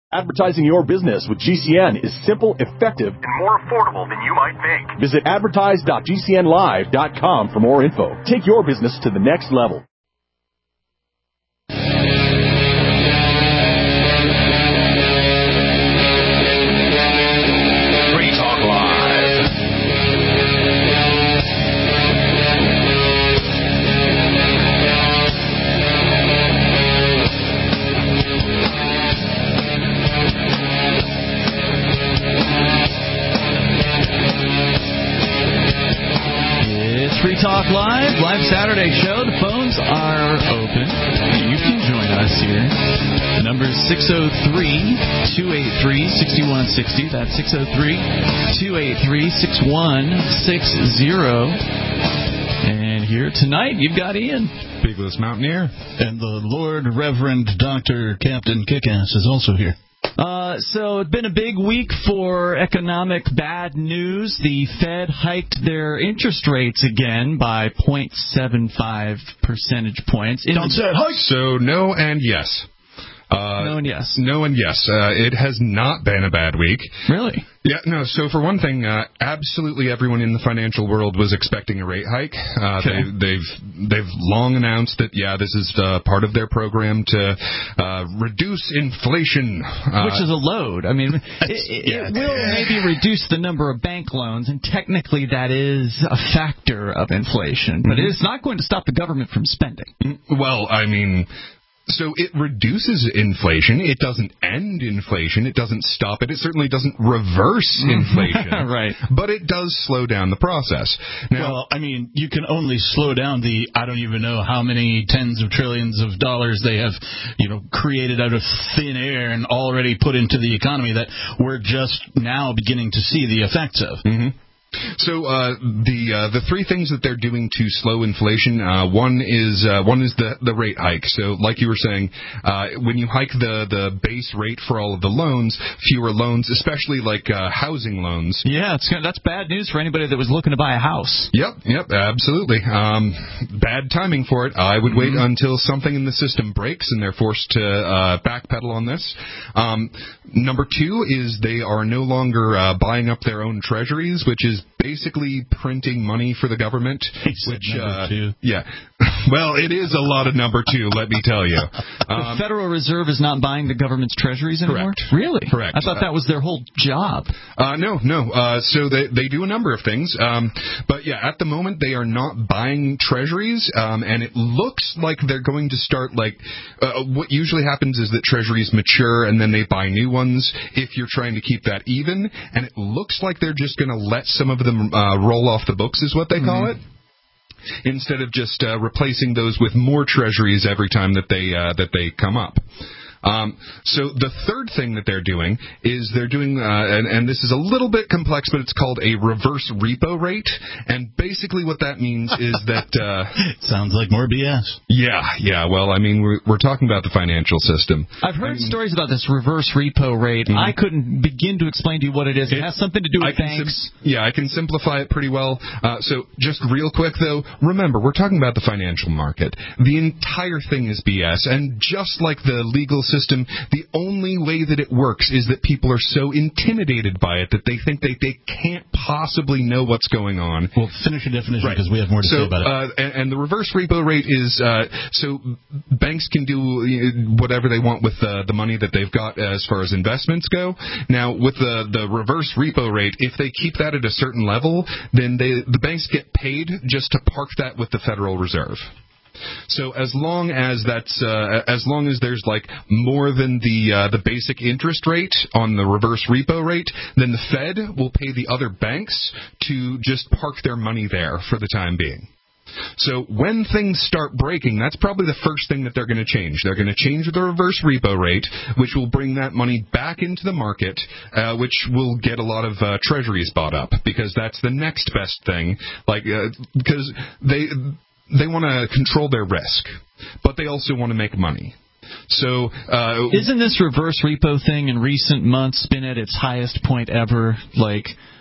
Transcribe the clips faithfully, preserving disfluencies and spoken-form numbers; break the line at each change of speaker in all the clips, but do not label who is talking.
Advertising your business with G C N is simple, effective,
and more affordable than you might think.
Visit advertise dot g c n live dot com for more info. Take your business to the next level.
Free Talk Live.
Free Talk Live, live Saturday show. The phones are open. You can join us here. The number is six oh three, two eight three, six one six oh. That's six oh three, two eight three, six one six oh. And here tonight, you've got Ian.
Bigless Mountaineer.
And the Lord Reverend Doctor Captain Kickass is also here.
Uh, so it's been a big week for economic bad news. The Fed hiked their interest rates again by zero point seven five percentage points.
Don't say hike. So no and yes. Uh,
no and yes.
No and yes. Uh, it has not been a bad week.
Really?
Yeah, no. So for one thing, uh, absolutely everyone in the financial world was expecting a rate hike. Uh,
okay.
they, they've they've long announced that, yeah, this is uh, part of their program to uh, reduce inflation. Uh,
Which is a load. I mean, it, it,
yeah.
it will maybe reduce the number of bank loans, and technically that is a factor of inflation. But
Mm-hmm.
it's not going to stop the government from spending.
Well, I mean... So it reduces inflation. It doesn't end inflation. It doesn't stop it. It certainly doesn't reverse inflation.
Right.
But it does slow down the process. Now,
well, I mean, you can only slow down the, I don't even know how many tens of trillions of dollars they have, you know, created out of thin air and already put into the economy that we're just now beginning to see the effects of.
Mm-hmm. So uh, the uh, the three things that they're doing to slow inflation, uh, one is uh, one is the, the rate hike. So like you were saying, uh, when you hike the, the base rate for all of the loans, fewer loans, especially like uh, housing loans.
Yeah, it's, that's bad news for anybody that was looking to buy a house.
Yep, yep, absolutely. Um, bad timing for it. I would wait mm-hmm. until something in the system breaks and they're forced to uh, backpedal on this. Um, number two is they are no longer uh, buying up their own treasuries, which is basically printing money for the government.
He said
which,
number
uh,
two.
Yeah. Well, it is a lot of number two, let me tell you.
Um, the Federal Reserve is not buying the government's treasuries anymore?
Correct.
Really?
Correct.
I thought that was their whole job.
Uh, no, no. Uh, so they, they do a number of things. Um, but, yeah, at the moment they are not buying treasuries, um, and it looks like they're going to start, like, uh, what usually happens is that treasuries mature and then they buy new ones if you're trying to keep that even, and it looks like they're just going to let some of them uh, roll off the books is what they call mm-hmm. it. Instead of just uh, replacing those with more treasuries every time that they uh, that they come up. Um, so the third thing that they're doing is they're doing, uh, and, and this is a little bit complex, but it's called a reverse repo rate. And basically what that means is that... Uh,
Sounds like more B S.
Yeah, yeah. Well, I mean, we're, we're talking about the financial system.
I've heard
I mean,
stories about this reverse repo rate. Mm-hmm. I couldn't begin to explain to you what it is. It, it has something to do with banks.
Sim- yeah, I can simplify it pretty well. Uh, so just real quick, though, remember, we're talking about the financial market. The entire thing is B S. And just like the legal system, the only way that it works is that people are so intimidated by it that they think they, they can't possibly know what's going on.
Well, finish your definition because right. we have more to
so,
say about it.
Uh, and, and the reverse repo rate is, uh, so banks can do whatever they want with uh, the money that they've got as far as investments go. Now, with the, the reverse repo rate, if they keep that at a certain level, then they, the banks get paid just to park that with the Federal Reserve. So as long as that's uh, as long as there's like more than the uh, the basic interest rate on the reverse repo rate, then the Fed will pay the other banks to just park their money there for the time being. So when things start breaking, that's probably the first thing that they're going to change. They're going to change the reverse repo rate, which will bring that money back into the market, uh, which will get a lot of uh, treasuries bought up, because that's the next best thing. Like uh, because they. They want to control their risk, but they also want to make money. So, uh,
isn't this reverse repo thing in recent months been at its highest point ever? Like,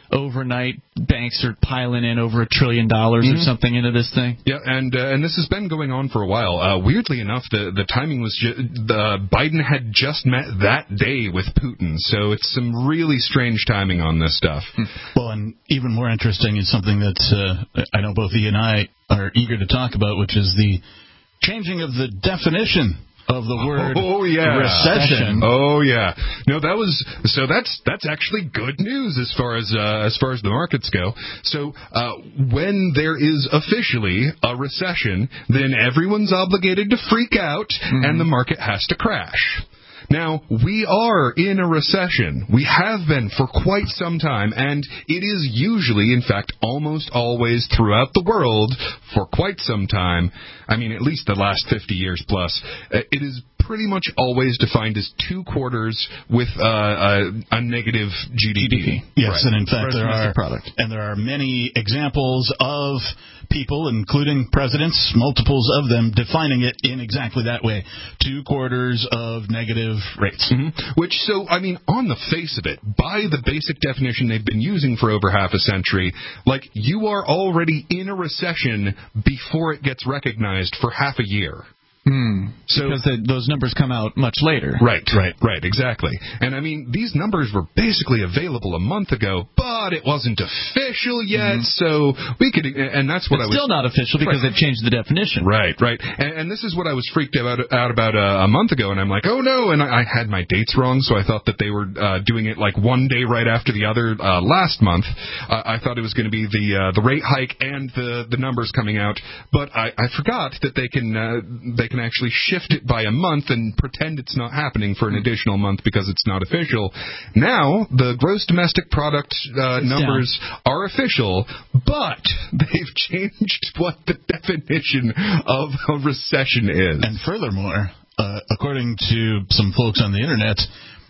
overnight banks are piling in over a trillion dollars mm-hmm. or something into this thing.
Yeah, and uh, and this has been going on for a while. Uh, weirdly enough, the the timing was ju- the Biden had just met that day with Putin, so it's some really strange timing on this stuff.
Well, and even more interesting is something that uh, I know both he and I are eager to talk about, which is the changing of the definition of the word
oh, yeah.
recession.
Oh yeah, no, that was so. That's that's actually good news as far as uh, as far as the markets go. So uh, when there is officially a recession, then everyone's obligated to freak out, mm-hmm. and the market has to crash. Now, we are in a recession. We have been for quite some time, and it is usually, in fact, almost always throughout the world for quite some time. I mean, at least the last fifty years plus. It is pretty much always defined as two quarters with uh, a, a negative G D P.
Yes, right. And in fact,
Gross
there are
product.
and there are many examples of people, including presidents, multiples of them, defining it in exactly that way: two quarters of negative rates.
Mm-hmm. Which, so I mean, on the face of it, by the basic definition they've been using for over half a century, like you are already in a recession before it gets recognized for half a year.
Hmm. So, because the, those numbers come out much later.
Right, right, right, exactly. And I mean, these numbers were basically available a month ago, but it wasn't official yet, mm-hmm. so we could, and that's what
it's
I was...
still not official because right. they've changed the definition.
Right, right. And, and this is what I was freaked out, out about a, a month ago, and I'm like, oh no, and I, I had my dates wrong, so I thought that they were uh, doing it like one day right after the other uh, last month. Uh, I thought it was going to be the uh, the rate hike and the, the numbers coming out, but I, I forgot that they can uh, they can actually shift it by a month and pretend it's not happening for an additional month because it's not official. Now, the gross domestic product uh, numbers down. Are official, but they've changed what the definition of a recession is.
And furthermore, uh, according to some folks on the internet,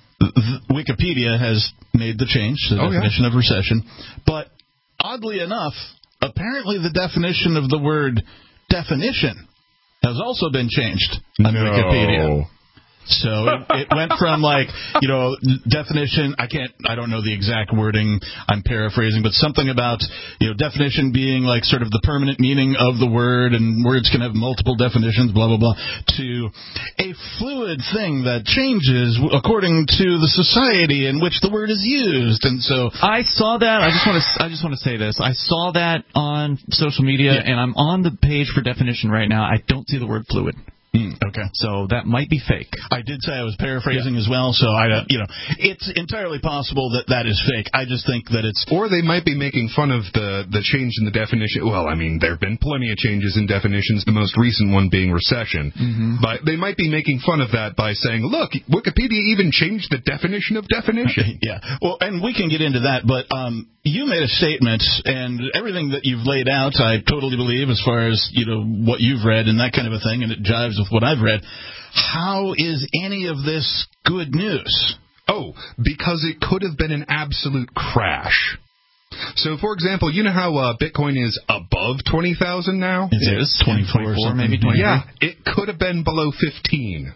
th- Wikipedia has made the change to the oh, definition yeah. of recession, but oddly enough, apparently the definition of the word definition has also been changed on
no.
Wikipedia. So it, it went from, like, you know, definition, I can't, I don't know the exact wording, I'm paraphrasing, but something about, you know, definition being, like, sort of the permanent meaning of the word, and words can have multiple definitions, blah, blah, blah, to a fluid thing that changes according to the society in which the word is used. And so
I saw that, I just want to, I just want to say this, I saw that on social media, yeah. and I'm on the page for definition right now. I don't see the word fluid.
Okay.
So that might be fake.
I did say I was paraphrasing yeah. as well, so I, you know, it's entirely possible that that is fake. I just think that it's...
Or they might be making fun of the, the change in the definition. Well, I mean, there have been plenty of changes in definitions, the most recent one being recession. Mm-hmm. But they might be making fun of that by saying, look, Wikipedia even changed the definition of definition.
Yeah. Well, and we can get into that, but um, you made a statement, and everything that you've laid out, I totally believe, as far as, you know, what you've read and that kind of a thing, and it jives with what I've read. How is any of this good news?
Oh, because it could have been an absolute crash. So, for example, you know how uh, Bitcoin is above twenty thousand now?
It is. twenty-four, maybe twenty-three.
Yeah, it could have been below fifteen.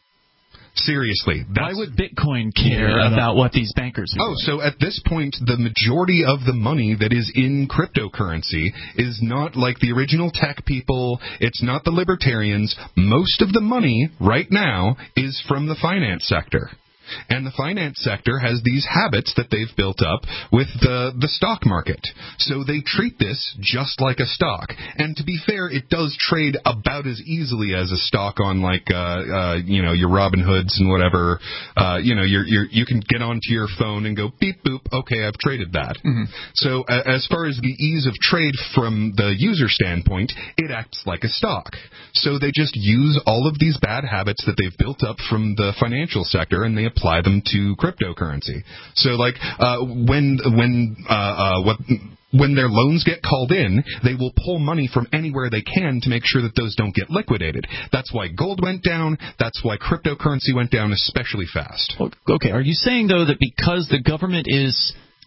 Seriously.
Why would Bitcoin care yeah, about what these bankers are
Oh, doing? So at this point, the majority of the money that is in cryptocurrency is not like the original tech people. It's not the libertarians. Most of the money right now is from the finance sector. And the finance sector has these habits that they've built up with the, the stock market. So they treat this just like a stock. And to be fair, it does trade about as easily as a stock on, like, uh, uh, you know, your Robinhoods and whatever. Uh, you know, you're, you're, you can get onto your phone and go, beep, boop, okay, I've traded that. Mm-hmm. So uh, as far as the ease of trade from the user standpoint, it acts like a stock. So they just use all of these bad habits that they've built up from the financial sector, and they apply them to cryptocurrency. So, like, uh, when when uh, uh, what when their loans get called in, they will pull money from anywhere they can to make sure that those don't get liquidated. That's why gold went down. That's why cryptocurrency went down especially fast.
Okay, are you saying, though, that because the government is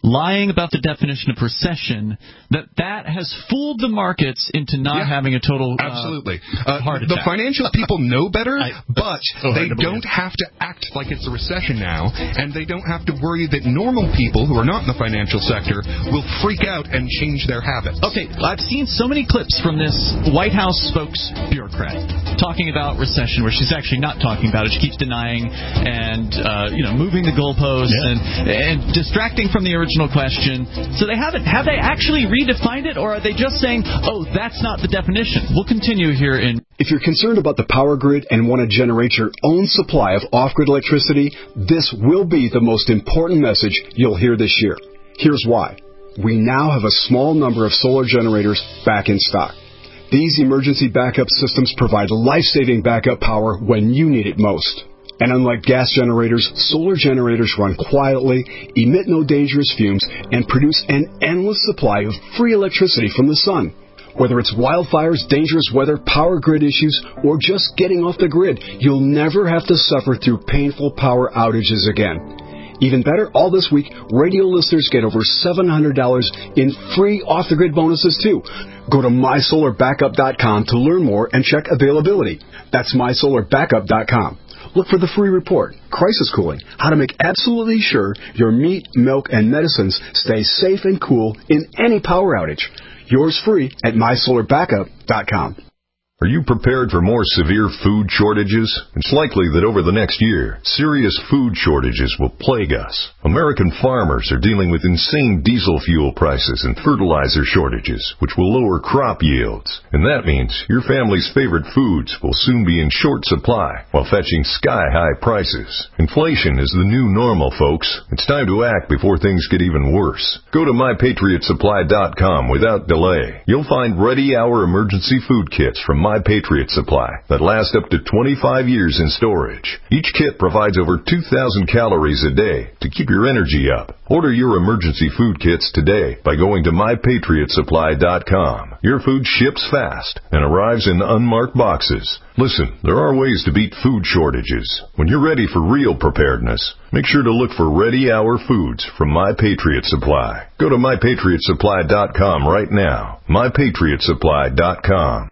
lying about the definition of recession, that that has fooled the markets into not
yeah,
having a total uh,
absolutely. Uh,
heart attack.
The financial people know better,
I,
but
so
they don't have to act like it's a recession now, and they don't have to worry that normal people who are not in the financial sector will freak out and change their habits.
Okay, I've seen so many clips from this White House spokes bureaucrat talking about recession, where she's actually not talking about it. She keeps denying and uh, you know moving the goalposts yeah. and and distracting from the original question. So they haven't have they actually redefined it, or are they just saying, oh, that's not the definition? We'll continue here in.
If you're concerned about the power grid and want to generate your own supply of off-grid electricity, this will be the most important message you'll hear this year. Here's why. We now have a small number of solar generators back in stock. These emergency backup systems provide life-saving backup power when you need it most. And unlike gas generators, solar generators run quietly, emit no dangerous fumes, and produce an endless supply of free electricity from the sun. Whether it's wildfires, dangerous weather, power grid issues, or just getting off the grid, you'll never have to suffer through painful power outages again. Even better, all this week, radio listeners get over seven hundred dollars in free off-the-grid bonuses, too. Go to my solar backup dot com to learn more and check availability. That's my solar backup dot com. Look for the free report, Crisis Cooling, how to make absolutely sure your meat, milk, and medicines stay safe and cool in any power outage. Yours free at my solar backup dot com.
Are you prepared for more severe food shortages? It's likely that over the next year, serious food shortages will plague us. American farmers are dealing with insane diesel fuel prices and fertilizer shortages, which will lower crop yields. And that means your family's favorite foods will soon be in short supply while fetching sky-high prices. Inflation is the new normal, folks. It's time to act before things get even worse. Go to my patriot supply dot com without delay. You'll find ready-hour emergency food kits from My Patriot Supply that last up to twenty-five years in storage. Each kit provides over two thousand calories a day to keep your energy up. Order your emergency food kits today by going to my patriot supply dot com. Your food ships fast and arrives in unmarked boxes. Listen, there are ways to beat food shortages. When you're ready for real preparedness, make sure to look for Ready Hour Foods from My Patriot Supply. Go to my patriot supply dot com right now. my patriot supply dot com.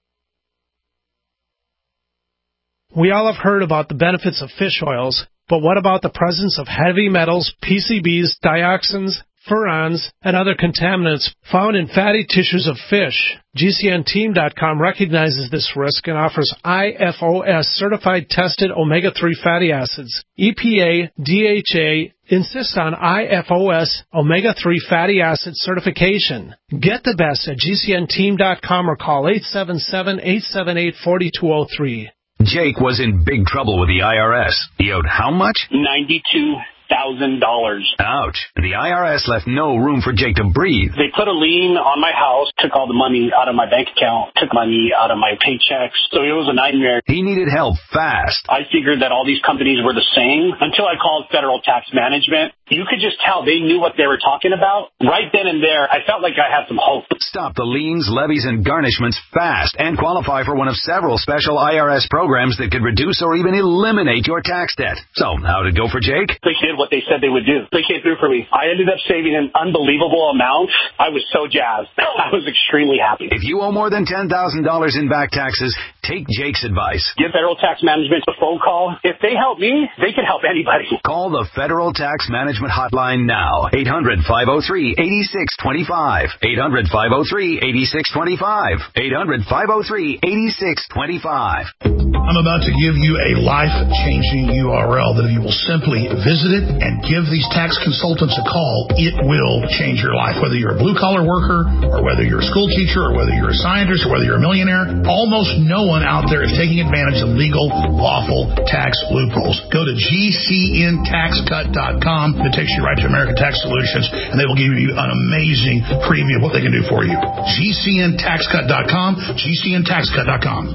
We all have heard about the benefits of fish oils, but what about the presence of heavy metals, P C Bs, dioxins, furans, and other contaminants found in fatty tissues of fish? G C N team dot com recognizes this risk and offers I F O S-certified tested omega three fatty acids. E P A, D H A insist on I F O S omega three fatty acid certification. Get the best at G C N team dot com or call eight seven seven, eight seven eight, four two zero three.
Jake was in big trouble with the I R S. He owed how much?
ninety-two thousand dollars.
Ouch. The I R S left no room for Jake to breathe.
They put a lien on my house, took all the money out of my bank account, took money out of my paychecks. So it was a nightmare.
He needed help fast.
I figured that all these companies were the same until I called Federal Tax Management. You could just tell they knew what they were talking about. Right then and there, I felt like I had some hope.
Stop the liens, levies, and garnishments fast and qualify for one of several special I R S programs that could reduce or even eliminate your tax debt. So, how'd it go for Jake?
They did what they said they would do. They came through for me. I ended up saving an unbelievable amount. I was so jazzed. I was extremely happy.
If you owe more than ten thousand dollars in back taxes, take Jake's advice.
Give Federal Tax Management a phone call. If they help me, they can help anybody.
Call the Federal Tax Management Hotline now. eight hundred, five oh three, eight six two five. eight hundred, five oh three, eight six two five. eight hundred, five oh three, eight six two five.
I'm about to give you a life-changing U R L that if you will simply visit it and give these tax consultants a call, it will change your life. Whether you're a blue-collar worker, or whether you're a school teacher, or whether you're a scientist, or whether you're a millionaire, almost no one out there is taking advantage of legal, lawful tax loopholes. Go to G C N tax cut dot com. It takes you right to American Tax Solutions, and they will give you an amazing preview of what they can do for you. G C N tax cut dot com, G C N tax cut dot com.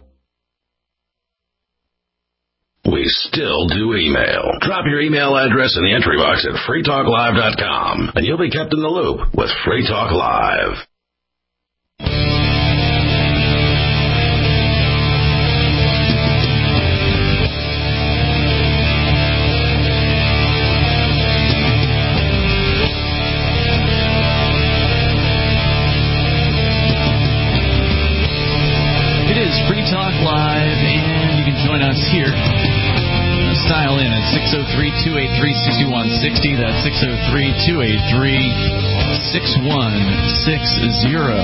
We still do email. Drop your email address in the entry box at free talk live dot com, and you'll be kept in the loop with Free Talk Live.
oh three, two eight three, six one six oh. That's six oh three, two eight three, six one six oh.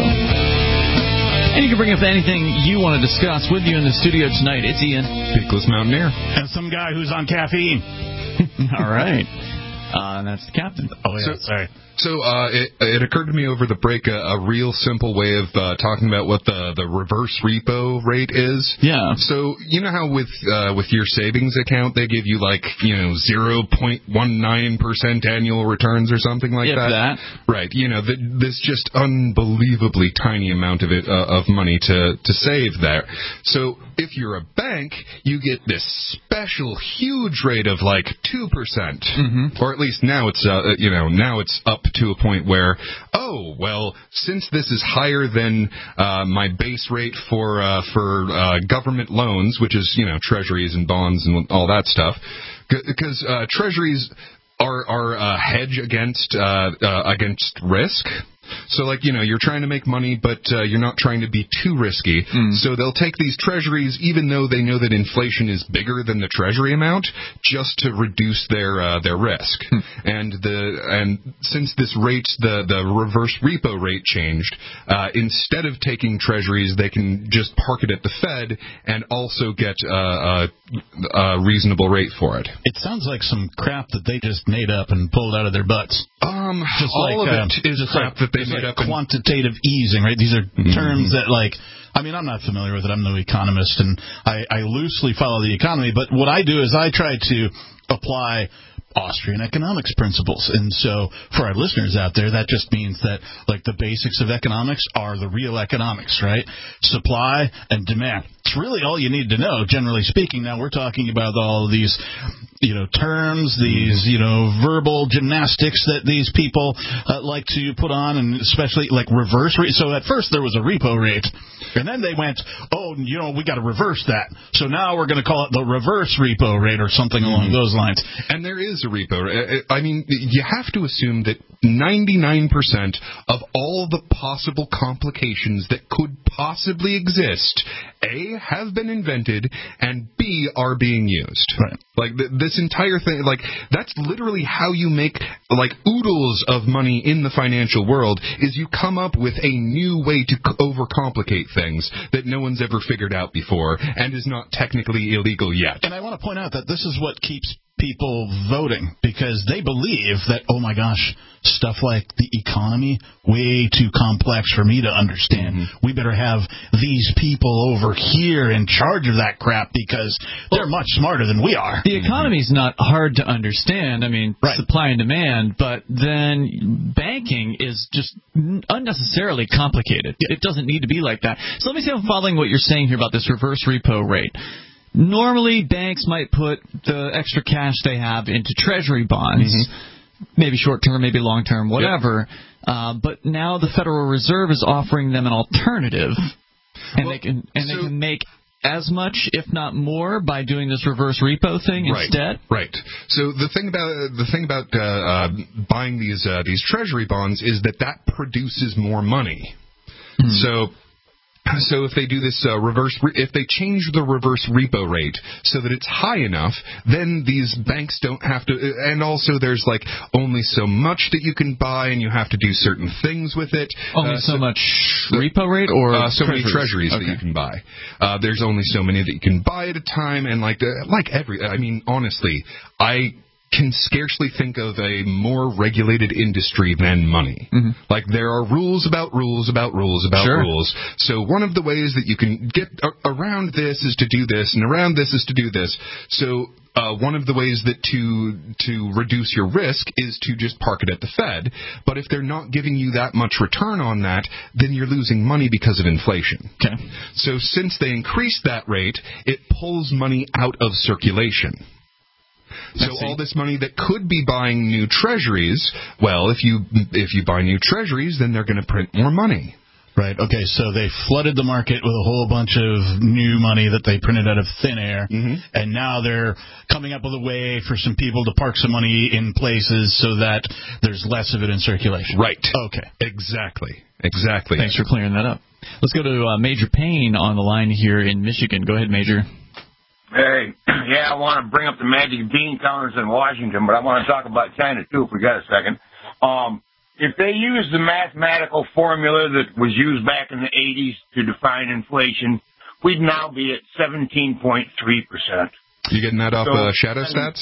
And you can bring up anything you want to discuss. With you in the studio tonight, it's Ian.
Peakless Mountaineer.
And some guy who's on caffeine.
All right. Uh, and that's the captain.
Oh, yeah, so, sorry.
So uh, it, it occurred to me over the break a, a real simple way of uh, talking about what the, the reverse repo rate is.
Yeah.
So you know how with uh, with your savings account they give you like you know zero point one nine percent annual returns or something like
if
that.
that.
Right. You know the, this just unbelievably tiny amount of it uh, of money to to save there. So if you're a bank, you get this special huge rate of like two percent,
mm-hmm.
or at least now it's uh, you know now it's up to a point where, oh, well, since this is higher than uh, my base rate for uh, for uh, government loans, which is, you know, treasuries and bonds and all that stuff, because uh, treasuries are, are a hedge against uh, uh, against risk. So, like, you know, you're trying to make money, but uh, you're not trying to be too risky. Mm. So they'll take these treasuries, even though they know that inflation is bigger than the treasury amount, just to reduce their uh, their risk. Mm. And the and since this rate, the the reverse repo rate changed, uh, instead of taking treasuries, they can just park it at the Fed and also get uh, a, a reasonable rate for it.
It sounds like some crap that they just made up and pulled out of their butts.
Um,
just
all
like,
of
um,
it is crap
like,
that they made
like
up.
Quantitative and, easing, right? These are
mm-hmm.
terms that, like, I mean, I'm not familiar with it. I'm no economist, and I, I loosely follow the economy. But what I do is I try to apply Austrian economics principles. And so for our listeners out there, that just means that, like, the basics of economics are the real economics, right? Supply and demand. It's really all you need to know, generally speaking. Now, we're talking about all of these, you know, terms, these, you know, verbal gymnastics that these people uh, like to put on, and especially, like, reverse rate. So at first there was a repo rate, and then they went, oh, you know, we got to reverse that. So now we're going to call it the reverse repo rate or something along those lines.
And there is a repo. I mean, you have to assume that ninety-nine percent of all the possible complications that could possibly exist, A, have been invented, and B, are being used.
Right.
Like, th- this entire thing, like, that's literally how you make, like, oodles of money in the financial world, is you come up with a new way to c- overcomplicate things that no one's ever figured out before, and is not technically illegal yet.
And I want to point out that this is what keeps people voting, because they believe that, oh my gosh, stuff like the economy, way too complex for me to understand. Mm-hmm. We better have these people over here in charge of that crap, because they're much smarter than we are.
The economy's not hard to understand. I mean, right. Supply and demand, but then banking is just unnecessarily complicated. It doesn't need to be like that. So let me see if I'm following what you're saying here about this reverse repo rate. Normally, banks might put the extra cash they have into treasury bonds, mm-hmm. maybe short-term, maybe long-term, whatever. Yep. Uh, but now the Federal Reserve is offering them an alternative, and well, they can and so, they can make as much, if not more, by doing this reverse repo thing
right,
instead.
Right. So the thing about the thing about uh, uh, buying these uh, these treasury bonds is that that produces more money. Mm-hmm. So. So if they do this uh, reverse, re- if they change the reverse repo rate so that it's high enough, then these banks don't have to, and also there's like only so much that you can buy, and you have to do certain things with it.
Only
uh,
so,
so
much repo rate, or
uh, so
treasuries?
many treasuries okay. that you can buy. Uh, there's only so many that you can buy at a time, and like uh, like every, I mean, honestly, I. can scarcely think of a more regulated industry than money. Mm-hmm. Like, there are rules about rules about rules about
sure.
rules. So one of the ways that you can get a- around this is to do this, and around this is to do this. So uh, one of the ways that to to reduce your risk is to just park it at the Fed. But if they're not giving you that much return on that, then you're losing money because of inflation.
Okay.
So since they increased that rate, it pulls money out of circulation. So all this money that could be buying new treasuries, well, if you if you buy new treasuries, then they're going to print more money.
Right. Okay, so they flooded the market with a whole bunch of new money that they printed out of thin air, mm-hmm. and now they're coming up with a way for some people to park some money in places so that there's less of it in circulation.
Right.
Okay.
Exactly. Exactly.
Thanks for clearing that up. Let's go to uh, Major Payne on the line here in Michigan. Go ahead, Major.
Hey, yeah, I want to bring up the magic bean counters in Washington, but I want to talk about China, too, if we got a second. Um, if they use the mathematical formula that was used back in the eighties to define inflation, we'd now be at seventeen point three percent.
You getting that off
so,
uh, Shadow Stats?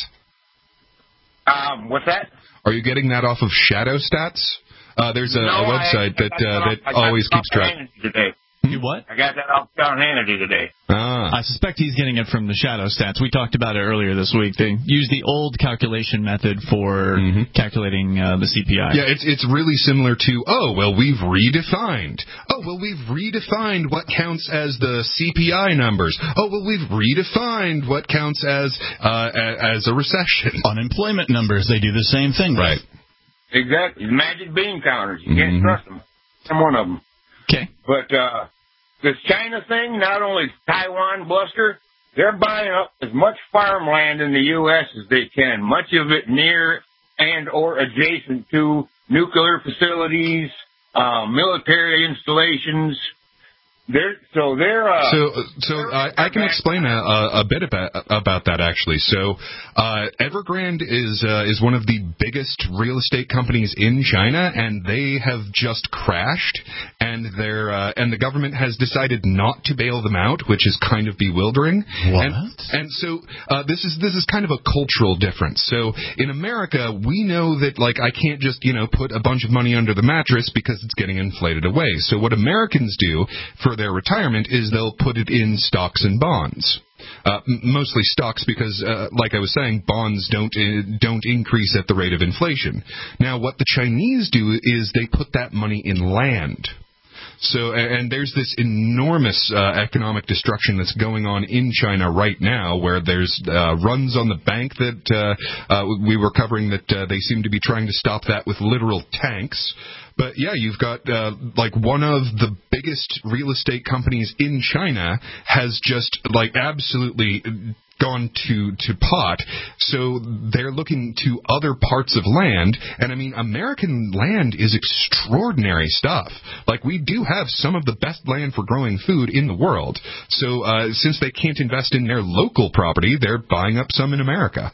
Um, what's that?
Are you getting that off of Shadow Stats? Uh, there's a,
no,
a website
I, I
that uh, that
I
always keeps track.
Today.
You what?
I got that off John Hannity today.
Ah.
I suspect he's getting it from the Shadow Stats. We talked about it earlier this week. They use the old calculation method for mm-hmm. calculating uh, the C P I.
Yeah, it's it's really similar to, oh, well, we've redefined. Oh, well, we've redefined what counts as the C P I numbers. Oh, well, we've redefined what counts as uh, as a recession.
Unemployment numbers, they do the same thing.
Right.
Exactly. Magic bean counters. You
mm-hmm.
can't trust them. I'm one of them.
Okay.
But uh, this China thing, not only Taiwan bluster, they're buying up as much farmland in the U S as they can, much of it near and or adjacent to nuclear facilities, uh, military installations. They're, so they're uh,
so so I, I can explain a, a bit about about that actually. So uh, Evergrande is uh, is one of the biggest real estate companies in China, and they have just crashed. And they're uh, and the government has decided not to bail them out, which is kind of bewildering.
What?
And, and so uh, this is this is kind of a cultural difference. So in America, we know that like I can't just you know put a bunch of money under the mattress because it's getting inflated away. So what Americans do for their retirement is they'll put it in stocks and bonds. Uh, m- mostly stocks because, uh, like I was saying, bonds don't uh, don't increase at the rate of inflation. Now, what the Chinese do is they put that money in land. So, and there's this enormous uh, economic destruction that's going on in China right now, where there's uh, runs on the bank that uh, uh, we were covering that uh, they seem to be trying to stop that with literal tanks. But yeah, you've got uh, like one of the biggest real estate companies in China has just like absolutely gone to, to pot. So they're looking to other parts of land. And I mean, American land is extraordinary stuff. Like we do have some of the best land for growing food in the world. So uh, since they can't invest in their local property, they're buying up some in America.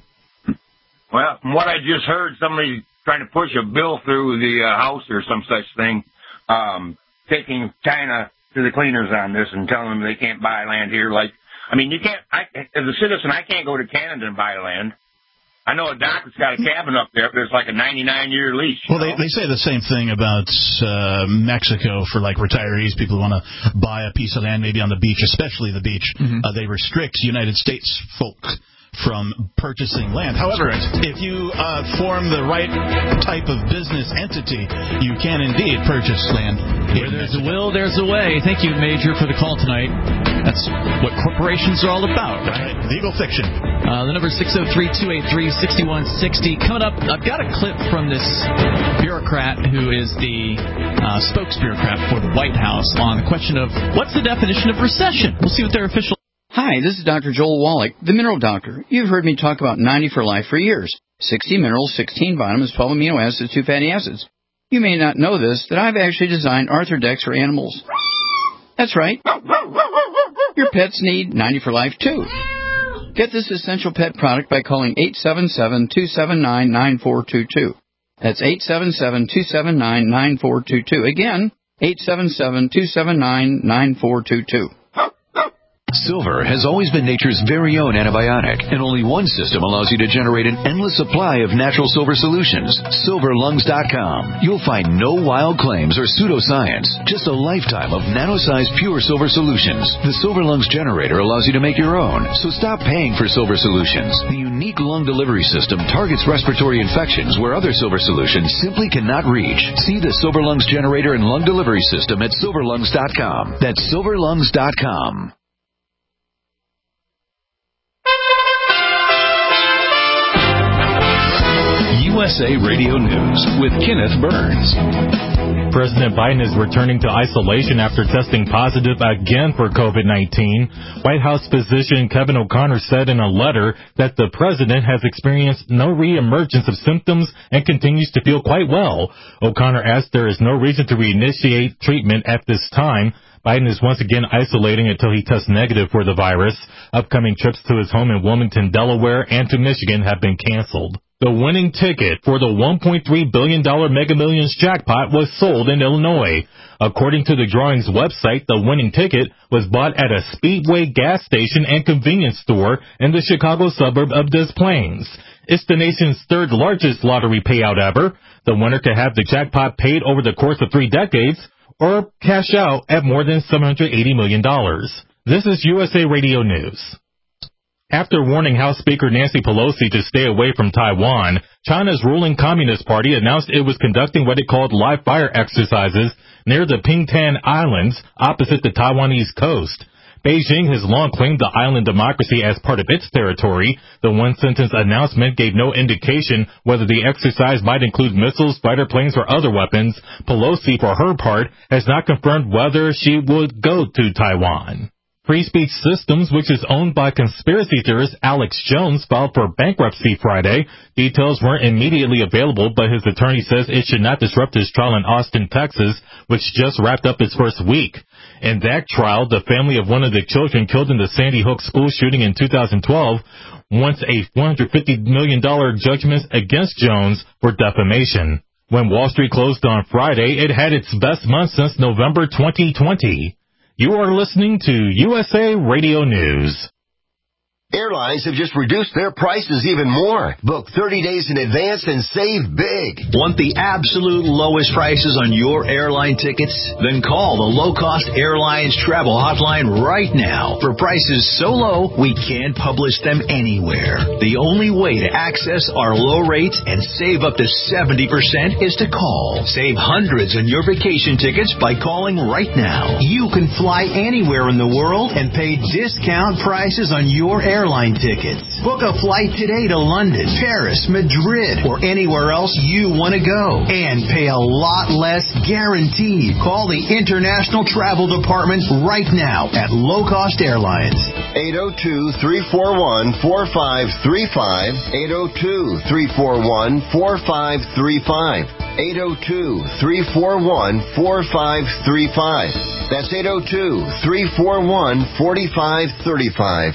Well, from what I just heard, somebody trying to push a bill through the uh, House or some such thing, um, taking China to the cleaners on this and telling them they can't buy land here. Like, I mean, you can't, I, as a citizen, I can't go to Canada and buy land. I know a doc that's got a cabin up there, but it's like a ninety-nine year lease.
Well, they, they say the same thing about uh, Mexico for, like, retirees, people who want to buy a piece of land maybe on the beach, especially the beach. Mm-hmm. Uh, they restrict United States folk from purchasing land. However, if you uh, form the right type of business entity, you can indeed purchase land.
Where there's a will, there's a way. Thank you, Major, for the call tonight. That's what corporations are all about, right?
Legal fiction.
Uh, the number is six oh three, two eight three, six one six oh. Coming up, I've got a clip from this bureaucrat who is the uh, spokesbureaucrat for the White House on the question of what's the definition of recession. We'll see what their official...
Hi, this is Doctor Joel Wallach, the Mineral Doctor. You've heard me talk about ninety for life for years. sixty minerals, sixteen vitamins, twelve amino acids, two fatty acids. You may not know this, that I've actually designed Arthrodex for animals. That's right. Your pets need ninety for life, too. Get this essential pet product by calling eight seven seven, two seven nine, nine four two two. That's eight seven seven, two seven nine, nine four two two. Again, eight seven seven, two seven nine, nine four two two.
Silver has always been nature's very own antibiotic, and only one system allows you to generate an endless supply of natural silver solutions. silver lungs dot com. You'll find no wild claims or pseudoscience, just a lifetime of nano-sized pure silver solutions. The Silver Lungs generator allows you to make your own, so stop paying for silver solutions. The unique lung delivery system targets respiratory infections where other silver solutions simply cannot reach. See the Silver Lungs generator and lung delivery system at silver lungs dot com. That's silver lungs dot com. U S A Radio News with Kenneth Burns.
President Biden is returning to isolation after testing positive again for COVID nineteen. White House physician Kevin O'Connor said in a letter that the president has experienced no reemergence of symptoms and continues to feel quite well. O'Connor asked there is no reason to reinitiate treatment at this time. Biden is once again isolating until he tests negative for the virus. Upcoming trips to his home in Wilmington, Delaware, and to Michigan have been canceled. The winning ticket for the one point three billion dollars Mega Millions jackpot was sold in Illinois. According to the drawing's website, the winning ticket was bought at a Speedway gas station and convenience store in the Chicago suburb of Des Plaines. It's the nation's third largest lottery payout ever. The winner could have the jackpot paid over the course of three decades or cash out at more than seven hundred eighty million dollars. This is U S A Radio News. After warning House Speaker Nancy Pelosi to stay away from Taiwan, China's ruling Communist Party announced it was conducting what it called live fire exercises near the Pingtan Islands opposite the Taiwanese coast. Beijing has long claimed the island democracy as part of its territory. The one-sentence announcement gave no indication whether the exercise might include missiles, fighter planes, or other weapons. Pelosi, for her part, has not confirmed whether she would go to Taiwan. Free Speech Systems, which is owned by conspiracy theorist Alex Jones, filed for bankruptcy Friday. Details weren't immediately available, but his attorney says it should not disrupt his trial in Austin, Texas, which just wrapped up its first week. In that trial, the family of one of the children killed in the Sandy Hook school shooting in two thousand twelve wants a one hundred fifty million dollars judgment against Jones for defamation. When Wall Street closed on Friday, it had its best month since November twenty twenty. You are listening to U S A Radio News.
Airlines have just reduced their prices even more. Book thirty days in advance and save big.
Want the absolute lowest prices on your airline tickets? Then call the Low Cost Airlines Travel Hotline right now. For prices so low, we can't publish them anywhere. The only way to access our low rates and save up to seventy percent is to call. Save hundreds on your vacation tickets by calling right now. You can fly anywhere in the world and pay discount prices on your airline airline tickets. Book a flight today to London, Paris, Madrid, or anywhere else you want to go. And pay a lot less guaranteed. Call the International Travel Department right now at Low Cost Airlines.
eight oh two, three four one, four five three five. eight oh two, three four one, four five three five. eight oh two, three four one, four five three five. That's eight oh two, three four one, four five three five.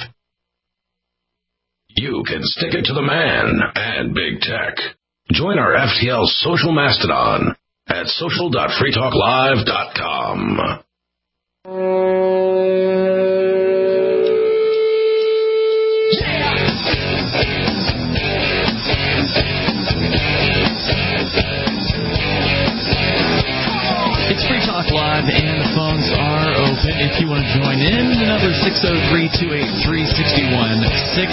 You can stick it to the man and big tech. Join our F T L social mastodon at social dot free talk live dot com.
It's Free Talk Live, and the phones are open. If you want to join in, the number is six oh three, two eight three, six one six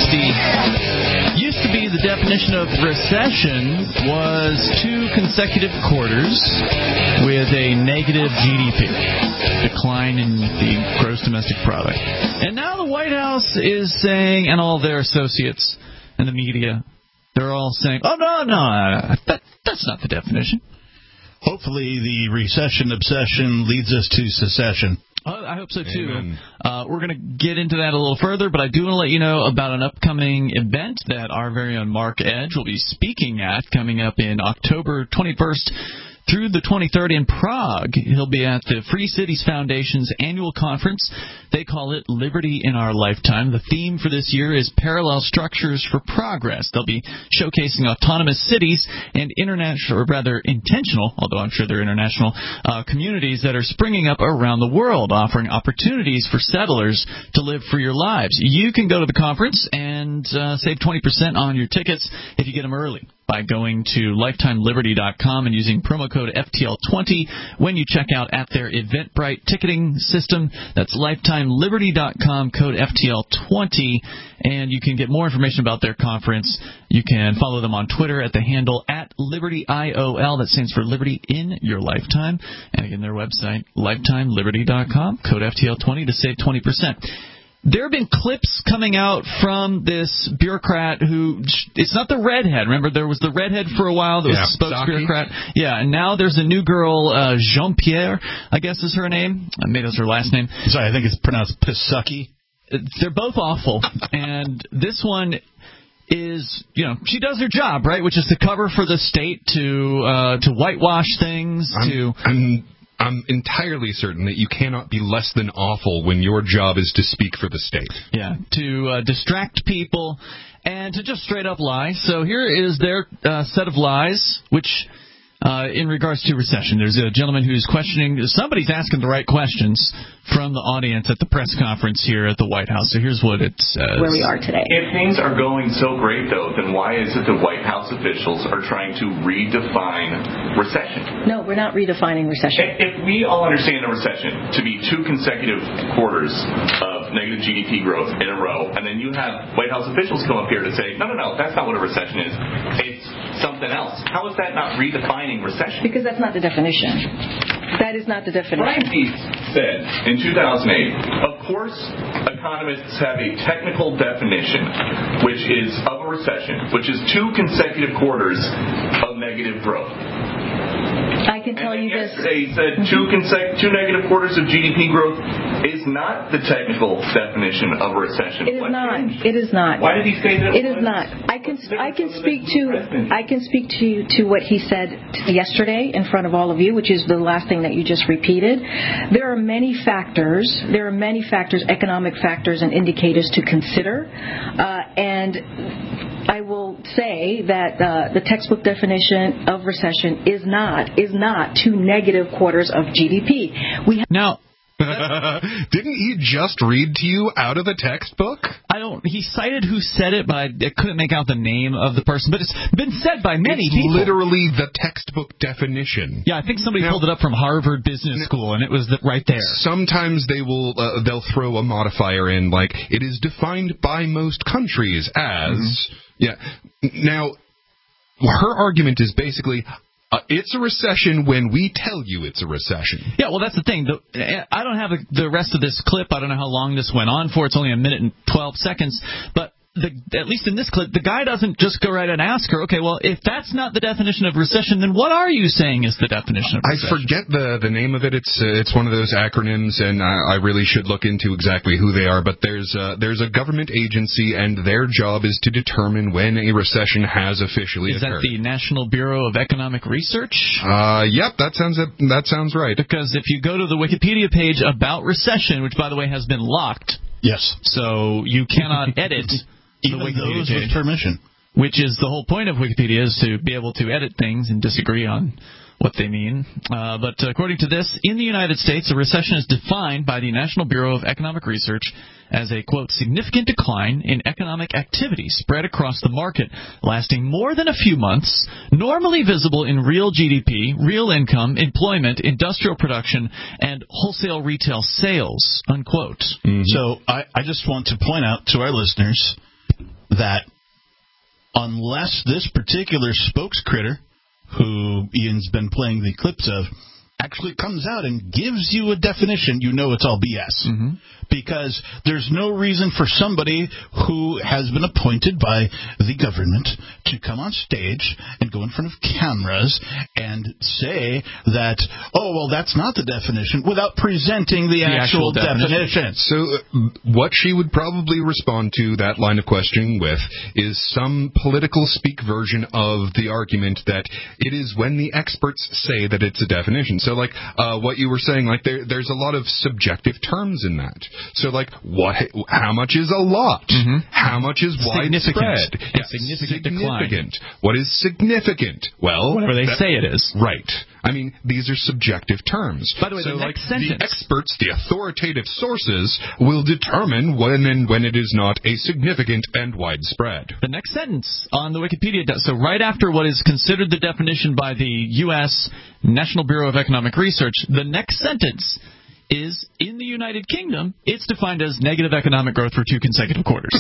oh. Used to be the definition of recession was two consecutive quarters with a negative G D P, decline in the gross domestic product. And now the White House is saying, and all their associates and the media, they're all saying, oh, no, no, that, that's not the definition.
Hopefully the recession obsession leads us to secession.
Oh, I hope so, too. Uh, we're going to get into that a little further, but I do want to let you know about an upcoming event that our very own Mark Edge will be speaking at coming up in October twenty-first through the twenty-third in Prague. He'll be at the Free Cities Foundation's annual conference. They call it Liberty in Our Lifetime. The theme for this year is Parallel Structures for Progress. They'll be showcasing autonomous cities and international, or rather intentional, although I'm sure they're international, uh, communities that are springing up around the world, offering opportunities for settlers to live free lives. You can go to the conference and uh, save twenty percent on your tickets if you get them early by going to lifetime liberty dot com and using promo code F T L twenty when you check out at their Eventbrite ticketing system. That's lifetime liberty dot com, code F T L twenty, and you can get more information about their conference. You can follow them on Twitter at the handle at Liberty I O L. That stands for Liberty in Your Lifetime. And again, their website, lifetime liberty dot com, code F T L twenty to save twenty percent. There have been clips coming out from this bureaucrat who, it's not the redhead. Remember, there was the redhead for a while that was
yeah,
the spokes-bureaucrat. Yeah, and now there's a new girl, uh, Jean-Pierre, I guess is her name. Maybe that's her last name.
Sorry, I think it's pronounced Pisucky.
They're both awful. And this one is, you know, she does her job, right, which is to cover for the state, to uh, to whitewash things,
I'm,
to...
I'm I'm entirely certain that you cannot be less than awful when your job is to speak for the state.
Yeah, to uh, distract people and to just straight up lie. So here is their uh, set of lies, which... Uh, in regards to recession, there's a gentleman who's questioning, somebody's asking the right questions from the audience at the press conference here at the White House. So here's what it says.
Where we are today.
If things are going so great, though, then why is it the White House officials are trying to redefine recession?
No, we're not redefining recession.
If we all understand a recession to be two consecutive quarters of negative G D P growth in a row, and then you have White House officials come up here to say, no, no, no, that's not what a recession is. It's something else. How is that not redefining recession?
Because that's not the definition. That is not the definition.
Brian Deese said in two thousand eight, of course, economists have a technical definition, which is of a recession, which is two consecutive quarters of negative growth.
I can tell
and
you this.
Yesterday he said two, consec- two negative quarters of G D P growth is not the technical definition of a recession.
It is
what
not.
changed?
It is not.
Why did he say that?
It is not. I can I can speak to I can speak to to what he said yesterday in front of all of you, which is the last thing that you just repeated. There are many factors. There are many factors, economic factors and indicators to consider, uh, and. I will say that uh, the textbook definition of recession is not is not two negative quarters of G D P. We ha-
now.
Didn't he just read to you out of the textbook?
I don't. He cited who said it, but I, I couldn't make out the name of the person. But it's been said by many
it's
people.
Literally the textbook definition.
Yeah, I think somebody now, pulled it up from Harvard Business School, and it was the, right there.
Sometimes they will uh, they'll throw a modifier in, like it is defined by most countries as. Mm-hmm. Yeah. Now, her argument is basically. Uh, it's a recession when we tell you it's a recession.
Yeah, well, that's the thing. The, I don't have a, the rest of this clip. I don't know how long this went on for. It's only a minute and twelve seconds. But the, at least in this clip, the guy doesn't just go right and ask her, okay, well, if that's not the definition of recession, then what are you saying is the definition of recession?
I forget the, the name of it. It's uh, it's one of those acronyms, and I, I really should look into exactly who they are. But there's uh, there's a government agency, and their job is to determine when a recession has officially
is
occurred.
Is that the National Bureau of Economic Research?
Uh, yep, that sounds that sounds right.
Because if you go to the Wikipedia page about recession, which, by the way, has been locked.
Yes.
So you cannot edit
even
the Wikipedia
those
page,
with permission.
Which is the whole point of Wikipedia, is to be able to edit things and disagree on what they mean. Uh, but according to this, in the United States, a recession is defined by the National Bureau of Economic Research as a, quote, significant decline in economic activity spread across the market, lasting more than a few months, normally visible in real G D P, real income, employment, industrial production, and wholesale retail sales, unquote.
Mm-hmm. So I, I just want to point out to our listeners that unless this particular spokescritter, who Ian's been playing the clips of, actually comes out and gives you a definition, you know it's all B S. Mm-hmm. Because there's no reason for somebody who has been appointed by the government to come on stage and go in front of cameras and say that, oh, well, that's not the definition, without presenting the, the actual, actual definition. definition.
So uh, what she would probably respond to that line of questioning with is some political speak version of the argument that it is when the experts say that it's a definition. So, like, uh, what you were saying, like, there, there's a lot of subjective terms in that. So, like, what? How much is a lot? Mm-hmm. How much is widespread?
Yeah, significant,
significant. What is significant? Well,
whatever they
that,
say it is.
Right. I mean, these are subjective terms.
By the way,
so,
the
like,
next sentence.
The experts, the authoritative sources, will determine when and when it is not a significant and widespread.
The next sentence on the Wikipedia does. So right after what is considered the definition by the U S National Bureau of Economic Research, the next sentence is, in the United Kingdom, it's defined as negative economic growth for two consecutive quarters.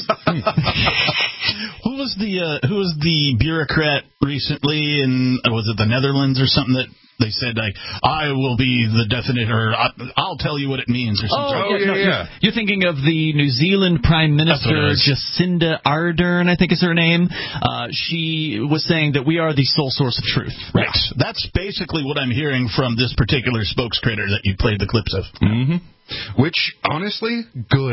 Who was the uh, who was the bureaucrat recently in, was it the Netherlands or something, that they said, like, I will be the definite, or I'll tell you what it means, or something.
Oh, yeah, no, yeah. You're, you're thinking of the New Zealand Prime Minister, Jacinda Ardern, I think is her name. Uh, she was saying that we are the sole source of truth.
Right. Yeah. That's basically what I'm hearing from this particular spokescritter that you played the clips of.
Mm-hmm. Which, honestly, good.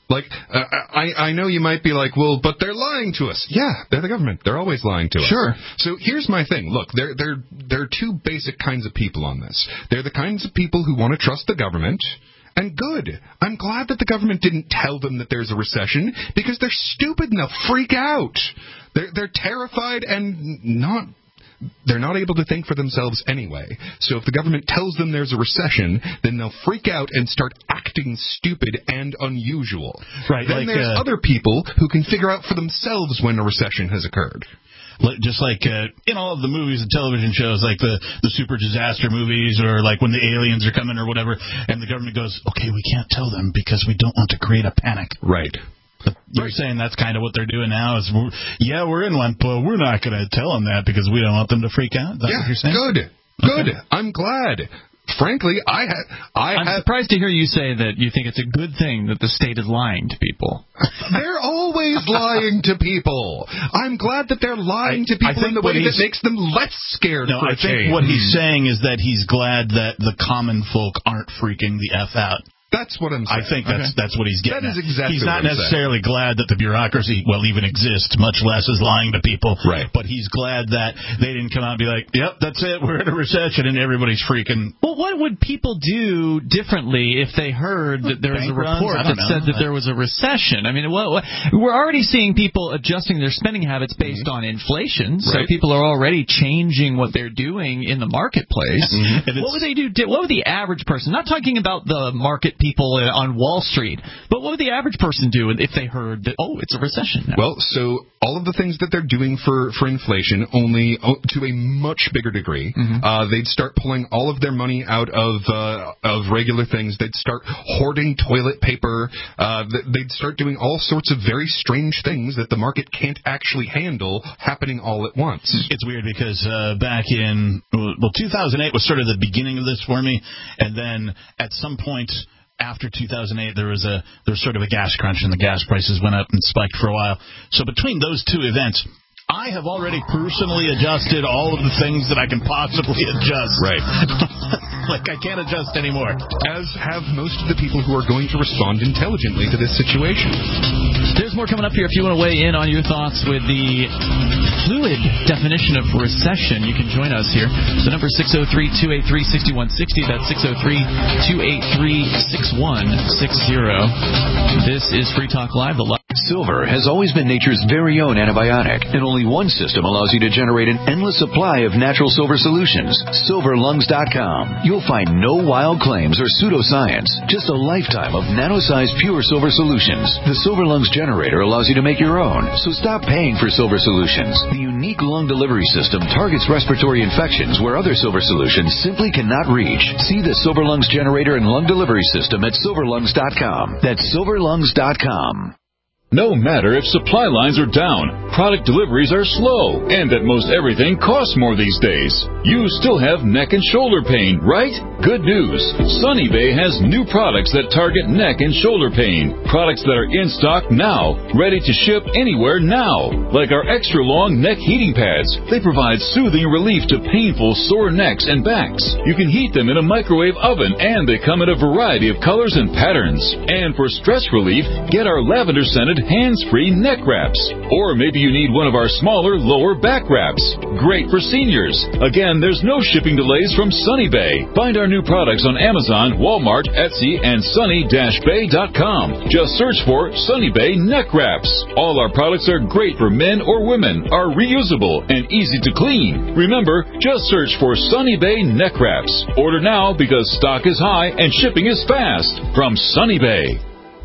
Like, uh, I, I know you might be like, well, but they're lying to us. Yeah, they're the government. They're always lying to us.
Sure.
So here's my thing. Look, there, there, there are two basic kinds of people on this. They're the kinds of people who want to trust the government. And good. I'm glad that the government didn't tell them that there's a recession, because they're stupid and they'll freak out. They're, they're terrified and not... They're not able to think for themselves anyway. So if the government tells them there's a recession, then they'll freak out and start acting stupid and unusual.
Right.
Then
like,
there's
uh,
other people who can figure out for themselves when a recession has occurred.
Just like uh, in all of the movies and television shows, like the, the super disaster movies, or like when the aliens are coming or whatever, and the government goes, okay, we can't tell them because we don't want to create a panic.
Right.
You're right. Saying that's kind of what they're doing now is, we're, yeah, we're in one, but we're not going to tell them that because we don't want them to freak out. Is that
yeah,
what you're saying?
Good. Good. Okay. I'm glad. Frankly, I ha- I
I'm
have...
surprised to hear you say that you think it's a good thing that the state is lying to people.
They're always lying to people. I'm glad that they're lying
I,
to people in the way that makes them less scared.
No,
for
I
a
think
change.
what he's saying is that he's glad that the common folk aren't freaking the F out.
That's what I'm saying.
I think that's
okay.
that's what he's getting
That is
at.
exactly
He's not
what I'm
necessarily
saying.
glad that the bureaucracy, well, even exists, much less is lying to people.
Right.
But he's glad that they didn't come out and be like, yep, that's it, we're in a recession, and everybody's freaking.
Well, what would people do differently if they heard that there was a report that
know.
said that there was a recession? I mean, what, what, we're already seeing people adjusting their spending habits based mm-hmm. on inflation, so
right.
people are already changing what they're doing in the marketplace.
Mm-hmm.
What would they do? What would the average person, not talking about the market people on Wall Street, but what would the average person do if they heard that, oh, it's a recession now?
Well, so all of the things that they're doing for, for inflation, only to a much bigger degree, mm-hmm. uh, they'd start pulling all of their money out of uh, of regular things. They'd start hoarding toilet paper. Uh, they'd start doing all sorts of very strange things that the market can't actually handle happening all at once.
It's weird because uh, back in, well, two thousand eight was sort of the beginning of this for me, and then at some point after two thousand eight, there was a there was sort of a gas crunch, and the gas prices went up and spiked for a while. So between those two events, I have already personally adjusted all of the things that I can possibly adjust.
Right.
Like, I can't adjust anymore.
As have most of the people who are going to respond intelligently to this situation.
There's more coming up here if you want to weigh in on your thoughts with the fluid definition of recession. You can join us here. The number is six oh three, two eight three, six one six oh. That's six oh three, two eight three, six one six oh. This is Free Talk Live. The
Silver has always been nature's very own antibiotic, and only one system allows you to generate an endless supply of natural silver solutions. silver lungs dot com. You'll find no wild claims or pseudoscience, just a lifetime of nano-sized pure silver solutions. The Silver Lungs generator allows you to make your own, so stop paying for silver solutions. The unique lung delivery system targets respiratory infections where other silver solutions simply cannot reach. See the Silver Lungs generator and lung delivery system at silver lungs dot com. That's silver lungs dot com.
No matter if supply lines are down, product deliveries are slow, and that most everything costs more these days, you still have neck and shoulder pain, right? Good news. Sunny Bay has new products that target neck and shoulder pain. Products that are in stock now, ready to ship anywhere now. Like our extra long neck heating pads. They provide soothing relief to painful sore necks and backs. You can heat them in a microwave oven, and they come in a variety of colors and patterns. And for stress relief, get our lavender scented hands-free neck wraps. Or maybe you need one of our smaller lower back wraps. Great for seniors. Again, there's no shipping delays from Sunny Bay. Find our new products on Amazon, Walmart, Etsy, and sunny dash bay dot com. Just search for Sunny Bay neck wraps. All our products are great for men or women, are reusable, and easy to clean. Remember, just search for Sunny Bay neck wraps. Order now because stock is high and shipping is fast. From Sunny Bay.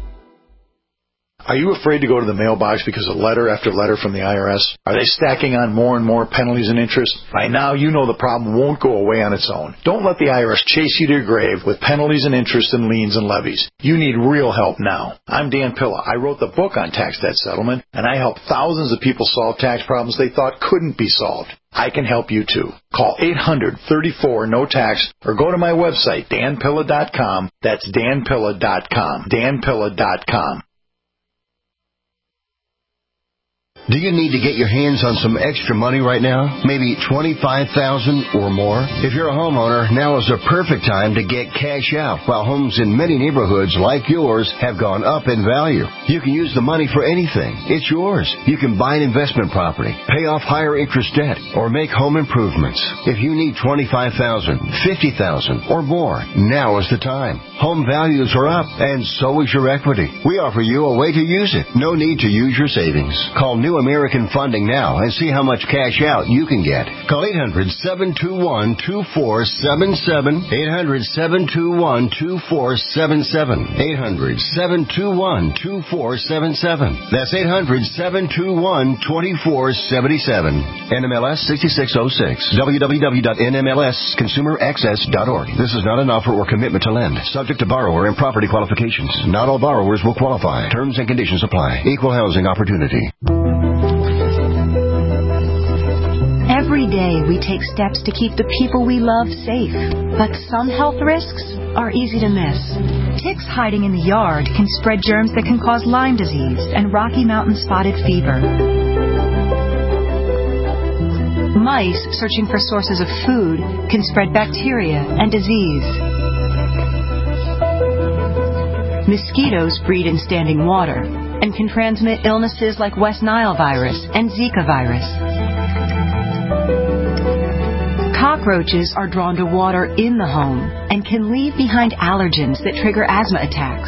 Are you afraid to go to the mailbox because of letter after letter from the I R S? Are they stacking on more and more penalties and interest? By now, you know the problem won't go away on its own. Don't let the I R S chase you to your grave with penalties and interest and liens and levies. You need real help now. I'm Dan Pilla. I wrote the book on tax debt settlement, and I helped thousands of people solve tax problems they thought couldn't be solved. I can help you too. Call eight hundred, thirty-four, no tax or go to my website, dan pilla dot com. That's dan pilla dot com. dan pilla dot com.
Do you need to get your hands on some extra money right now? Maybe twenty-five thousand dollars or more? If you're a homeowner, now is the perfect time to get cash out while homes in many neighborhoods like yours have gone up in value. You can use the money for anything. It's yours. You can buy an investment property, pay off higher interest debt, or make home improvements. If you need twenty-five thousand dollars, fifty thousand dollars or more, now is the time. Home values are up, and so is your equity. We offer you a way to use it. No need to use your savings. Call New American Funding now and see how much cash out you can get. Call eight hundred, seven two one, two four seven seven, eight hundred, seven two one, two four seven seven, eight hundred, seven two one, two four seven seven. That's eight hundred, seven two one, two four seven seven. N M L S sixty-six oh six. w w w dot n m l s consumer access dot org. This is not an offer or commitment to lend. Subject to borrower and property qualifications. Not all borrowers will qualify. Terms and conditions apply. Equal housing opportunity.
Every day we take steps to keep the people we love safe, but some health risks are easy to miss. Ticks hiding in the yard can spread germs that can cause Lyme disease and Rocky Mountain spotted fever. Mice searching for sources of food can spread bacteria and disease. Mosquitoes breed in standing water and can transmit illnesses like West Nile virus and Zika virus. Cockroaches are drawn to water in the home and can leave behind allergens that trigger asthma attacks.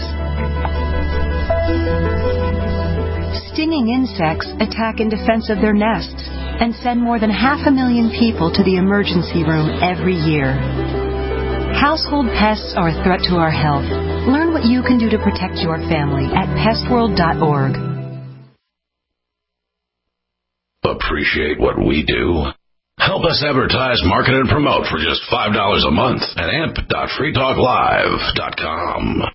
Stinging insects attack in defense of their nests and send more than half a million people to the emergency room every year. Household pests are a threat to our health. Learn what you can do to protect your family at pest world dot org.
Appreciate what we do? Help us advertise, market, and promote for just five dollars a month at amp dot free talk live dot com.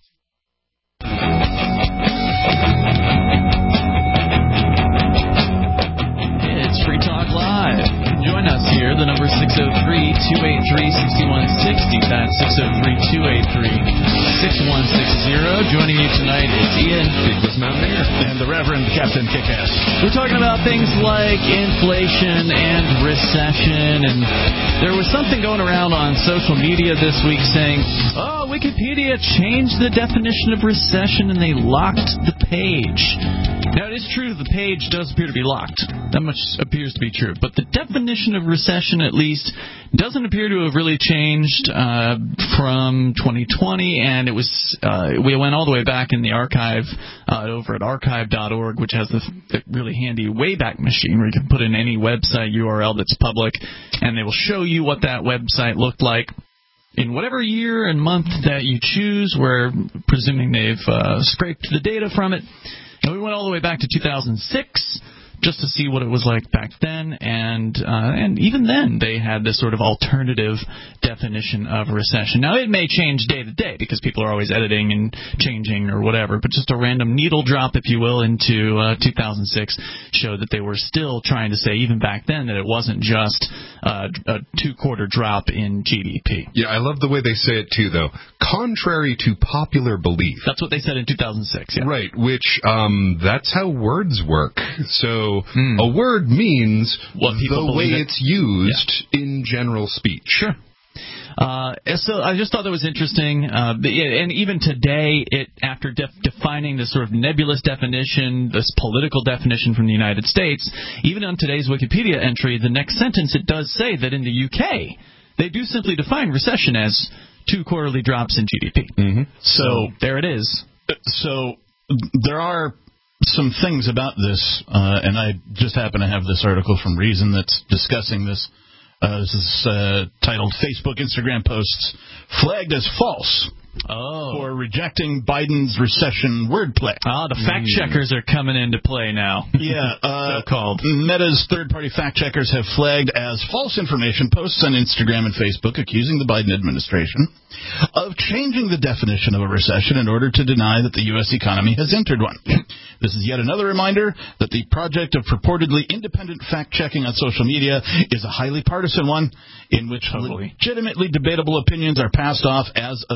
It's Free Talk Live. Join us here. The number is six oh three, two eight three, six one six oh. That's six oh three, two eight three, six one six oh. Joining you tonight is Ian, Bigfoot Mountaineer,
and the Reverend Captain Kickass.
We're talking about things like inflation and recession, and there was something going around on social media this week saying, oh, Wikipedia changed the definition of recession and they locked the page. Now, it is true the page does appear to be locked. That much appears to be true. But the definition of recession, at least, doesn't appear to have really changed uh, from twenty twenty, and it was uh, we went all the way back in the archive uh, over at archive dot org, which has the, the really handy Wayback Machine where you can put in any website U R L that's public, and they will show you what that website looked like in whatever year and month that you choose. We're presuming they've uh, scraped the data from it. And we went all the way back to two thousand six just to see what it was like back then, and uh, and even then they had this sort of alternative definition of recession. Now, it may change day to day because people are always editing and changing or whatever, but just a random needle drop, if you will, into uh, two thousand six showed that they were still trying to say, even back then, that it wasn't just uh, a two-quarter drop in G D P.
Yeah, I love the way they say it, too, though. Contrary to popular belief.
That's what they said in two thousand six, yeah.
Right, which, um, that's how words work. So mm. a word means
what
the way
it.
it's used yeah. in general speech.
Sure. Uh, so I just thought that was interesting, uh, and even today, it after def- defining this sort of nebulous definition, this political definition from the United States, even on today's Wikipedia entry, the next sentence it does say that in the U K, they do simply define recession as two quarterly drops in G D P.
Mm-hmm.
So, so there it is.
So there are some things about this, uh, and I just happen to have this article from Reason that's discussing this. Uh, this is uh, titled Facebook Instagram Posts Flagged as False
oh.
for Rejecting Biden's Recession Wordplay.
Ah, the fact checkers mm. are coming into play now.
Yeah. Uh,
so-called.
Meta's third-party fact checkers have flagged as false information posts on Instagram and Facebook accusing the Biden administration of changing the definition of a recession in order to deny that the U S economy has entered one. This is yet another reminder that the project of purportedly independent fact-checking on social media is a highly partisan one in which
totally.
legitimately debatable opinions are passed off as objective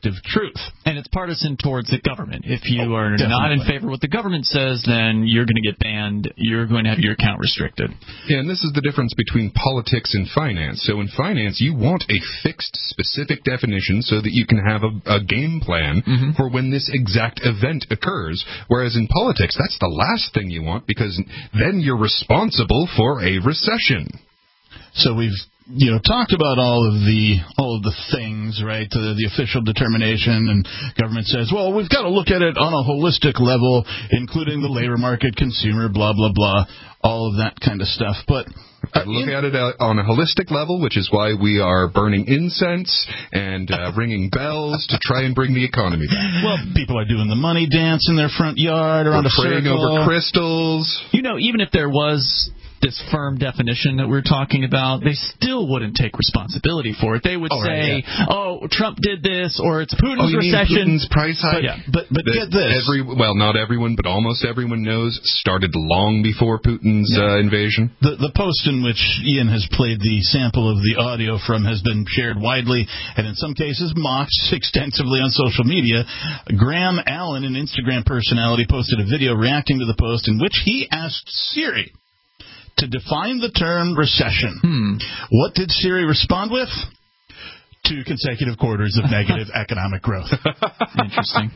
objective truth.
And it's partisan towards the government. If you
Oh,
are
definitely.
not in favor of what the government says, then you're going to get banned. You're going to have your account restricted.
Yeah, and this is the difference between politics and finance. So in finance, you want a fixed, specific definition so that you can have a, a game plan
Mm-hmm.
for when this exact event occurs. Whereas in politics, that's the last thing you want, because then you're responsible for a recession.
So we've you know talked about all of the all of the things, right? The, the official determination, and government says, well, we've got to look at it on a holistic level, including the labor market, consumer, blah blah blah, all of that kind of stuff. But
uh, look at it uh, on a holistic level, which is why we are burning incense and uh, ringing bells to try and bring the economy back.
Well, people are doing the money dance in their front yard around
We're
a
praying
circle.
over crystals.
You know, even if there was this firm definition that we're talking about, they still wouldn't take responsibility for it. They would
Oh,
say,
right, yeah.
oh, Trump did this, or it's Putin's
Oh, you mean
recession.
Putin's price hike?
But, yeah.
But but
that
get this.
Every, well, not everyone, but almost everyone knows started long before Putin's
Yeah.
uh, invasion.
The, the post in which Ian has played the sample of the audio from has been shared widely and in some cases mocked extensively on social media. Graham Allen, an Instagram personality, posted a video reacting to the post in which he asked Siri to define the term recession.
Hmm.
What did Siri respond with? Two consecutive quarters of negative economic growth.
Interesting.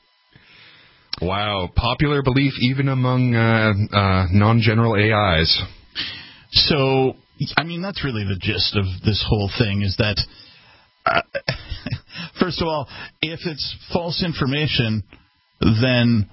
Wow, popular belief even among uh, uh, non-general A Is.
So, I mean, that's really the gist of this whole thing, is that, uh, first of all, if it's false information, then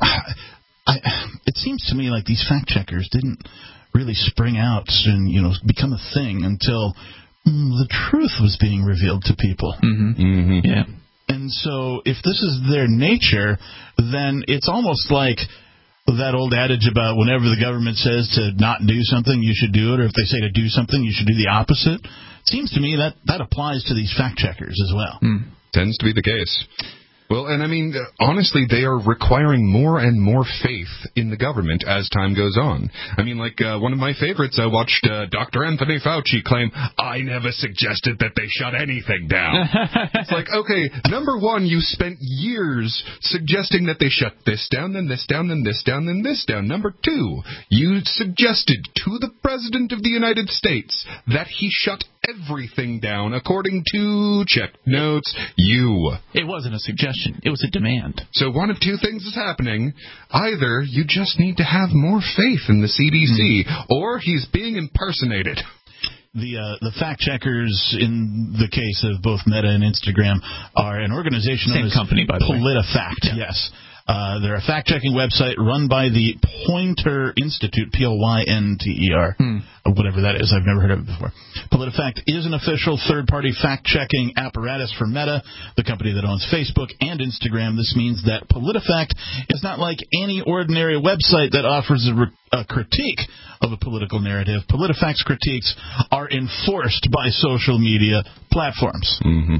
I, it seems to me like these fact checkers didn't really spring out and, you know, become a thing until mm, the truth was being revealed to people.
Mm-hmm.
Mm-hmm.
Yeah.
And so if this is their nature, then it's almost like that old adage about whenever the government says to not do something, you should do it, or if they say to do something, you should do the opposite. It seems to me that that applies to these fact checkers as well.
Mm. Tends to be the case. Well, and I mean, honestly, they are requiring more and more faith in the government as time goes on. I mean, like, uh, one of my favorites, I watched uh, Doctor Anthony Fauci claim, I never suggested that they shut anything down. It's like, okay, number one, you spent years suggesting that they shut this down, then this down, then this down, then this down. Number two, you suggested to the President of the United States that he shut everything down according to check notes, you.
It wasn't a suggestion. It was a demand.
So one of two things is happening. Either you just need to have more faith in the C D C, mm. or he's being impersonated.
The uh, the fact checkers in the case of both Meta and Instagram are an organization
Same
known as
company, by the way.
PolitiFact. Yeah. Yes. Uh, they're a fact-checking website run by the Poynter Institute, P O Y N T E R, hmm. or whatever that is. I've never heard of it before. PolitiFact is an official third-party fact-checking apparatus for Meta, the company that owns Facebook and Instagram. This means that PolitiFact is not like any ordinary website that offers a, re- a critique of a political narrative. PolitiFact's critiques are enforced by social media platforms.
Mm-hmm.